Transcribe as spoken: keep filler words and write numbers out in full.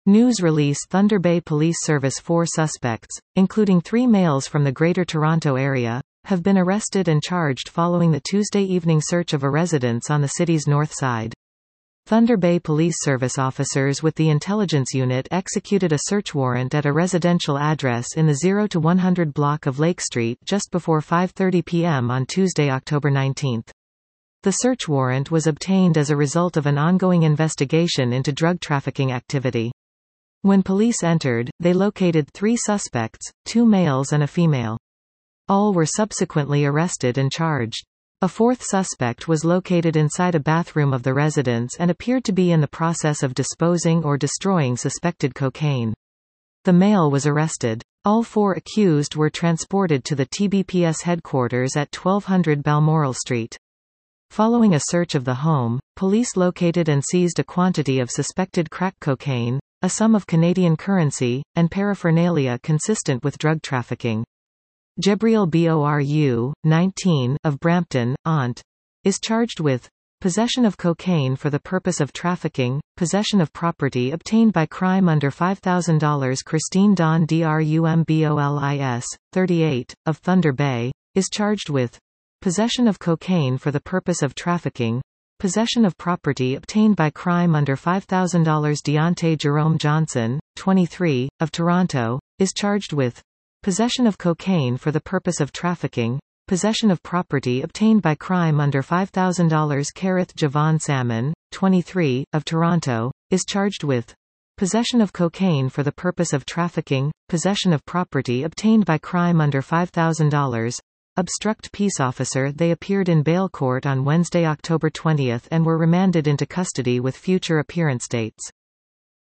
News release Thunder Bay Police Service Four suspects, including three males from the Greater Toronto Area, have been arrested and charged following the Tuesday evening search of a residence on the city's north side. Thunder Bay Police Service officers with the Intelligence Unit executed a search warrant at a residential address in the zero to one hundred block of Lake Street just before five thirty p m on Tuesday, October nineteenth. The search warrant was obtained as a result of an ongoing investigation into drug trafficking activity. When police entered, they located three suspects, two males and a female. All were subsequently arrested and charged. A fourth suspect was located inside a bathroom of the residence and appeared to be in the process of disposing or destroying suspected cocaine. The male was arrested. All four accused were transported to the T B P S headquarters at twelve hundred Balmoral Street. Following a search of the home, police located and seized a quantity of suspected crack cocaine, a sum of Canadian currency, and paraphernalia consistent with drug trafficking. Jebriel Boru, nineteen, of Brampton, Ont, is charged with possession of cocaine for the purpose of trafficking, possession of property obtained by crime under five thousand dollars. Christine Dawn Drumbolis, thirty-eight, of Thunder Bay, is charged with possession of cocaine for the purpose of trafficking, possession of property obtained by crime under five thousand dollars. Deontay Jerome Johnson, twenty-three, of Toronto, is charged with possession of cocaine for the purpose of trafficking, possession of property obtained by crime under five thousand dollars. Kareth Javon Salmon, twenty-three, of Toronto, is charged with possession of cocaine for the purpose of trafficking, possession of property obtained by crime under five thousand dollars. Obstruct peace officer. They appeared in bail court on Wednesday, October twentieth and were remanded into custody with future appearance dates.